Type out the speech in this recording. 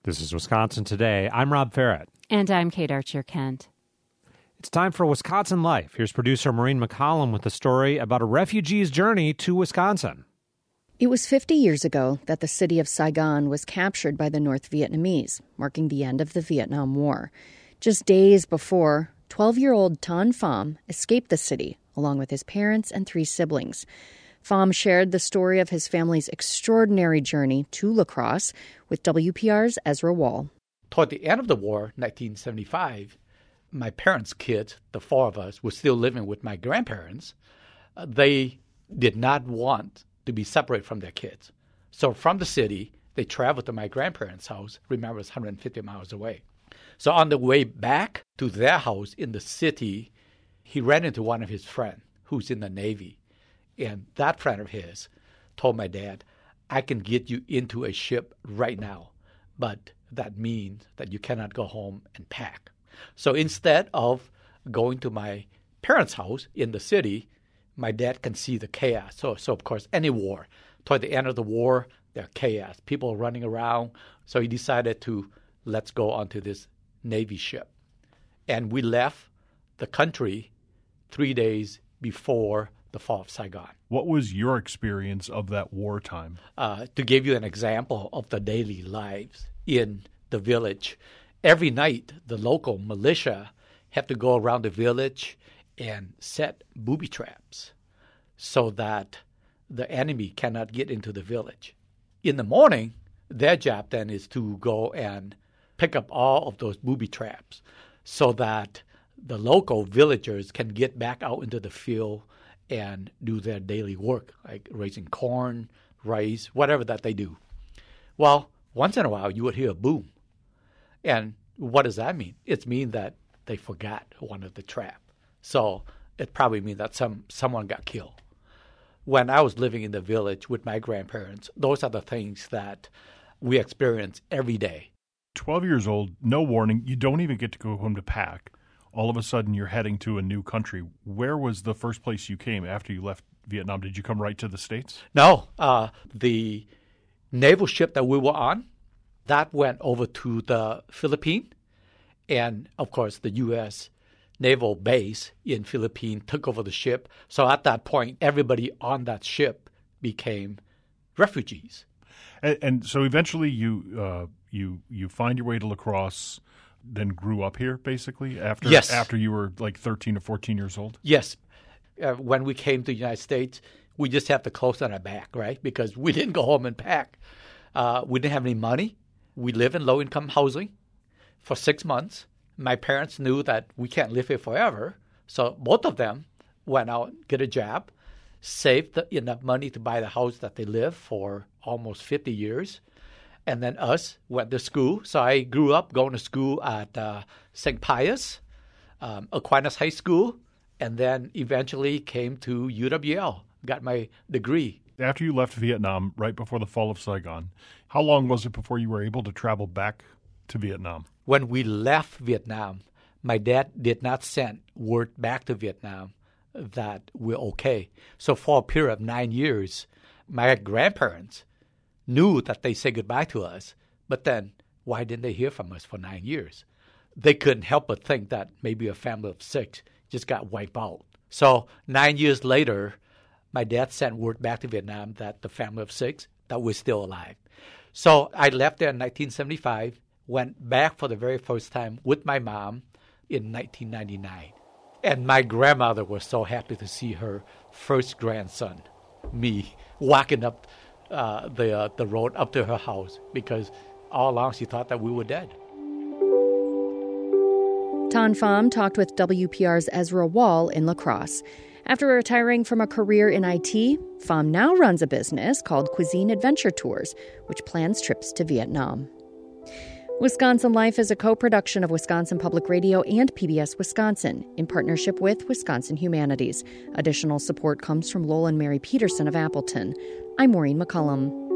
This is Wisconsin Today. I'm Rob Farrett. And I'm Kate Archer-Kent. It's time for Wisconsin Life. Here's producer Maureen McCollum with a story about a refugee's journey to Wisconsin. It was 50 years ago that the city of Saigon was captured by the North Vietnamese, marking the end of the Vietnam War. Just days before, 12-year-old Tan Pham escaped the city, along with his parents and 3 siblings. Pham shared the story of his family's extraordinary journey to La Crosse with WPR's Ezra Wall. Toward the end of the war, 1975, my parents' kids, the 4 of us, were still living with my grandparents. They did not want to be separated from their kids. So from the city, they traveled to my grandparents' house. Remember, it's 150 miles away. So on the way back to their house in the city, he ran into one of his friends who's in the Navy. And that friend of his told my dad, I can get you into a ship right now, but that means that you cannot go home and pack. So instead of going to my parents' house in the city, my dad can see the chaos. So of course, any war, toward the end of the war, there's chaos, people running around. So he decided to let's go onto this Navy ship. And we left the country 3 days before the fall of Saigon. What was your experience of that wartime? To give you an example of the daily lives in the village, every night the local militia have to go around the village and set booby traps so that the enemy cannot get into the village. In the morning, their job then is to go and pick up all of those booby traps so that the local villagers can get back out into the field and do their daily work, like raising corn, rice, whatever that they do. Well, once in a while, you would hear a boom. And what does that mean? It means that they forgot one of the trap. So it probably means that someone got killed. When I was living in the village with my grandparents, those are the things that we experience every day. 12 years old, no warning, you don't even get to go home to pack. All of a sudden, you're heading to a new country. Where was the first place you came after you left Vietnam? Did you come right to the States? No. The naval ship that we were on, that went over to the Philippines. And, of course, the U.S. naval base in Philippines took over the ship. So at that point, everybody on that ship became refugees. And so eventually you find your way to La Crosse, then grew up here, basically, after you were like 13 or 14 years old? Yes. When we came to the United States, we just have the clothes on our back, right? Because we didn't go home and pack. We didn't have any money. We live in low-income housing for 6 months. My parents knew that we can't live here forever. So both of them went out, get a job, saved enough money to buy the house that they lived for almost 50 years. And then us went to school. So I grew up going to school at St. Pius, Aquinas High School, and then eventually came to UWL, got my degree. After you left Vietnam, right before the fall of Saigon, how long was it before you were able to travel back to Vietnam? When we left Vietnam, my dad did not send word back to Vietnam that we're okay. So for a period of 9 years, my grandparents knew that they said goodbye to us, but then why didn't they hear from us for 9 years? They couldn't help but think that maybe a family of 6 just got wiped out. So 9 years later, my dad sent word back to Vietnam that the family of 6, that we're still alive. So I left there in 1975, went back for the very first time with my mom in 1999. And my grandmother was so happy to see her first grandson, me, walking up the road up to her house, because all along she thought that we were dead. Tan Pham talked with WPR's Ezra Wall in La Crosse. After retiring from a career in IT, Pham now runs a business called Cuisine Adventure Tours, which plans trips to Vietnam. Wisconsin Life is a co-production of Wisconsin Public Radio and PBS Wisconsin in partnership with Wisconsin Humanities. Additional support comes from Lowell and Mary Peterson of Appleton. I'm Maureen McCollum.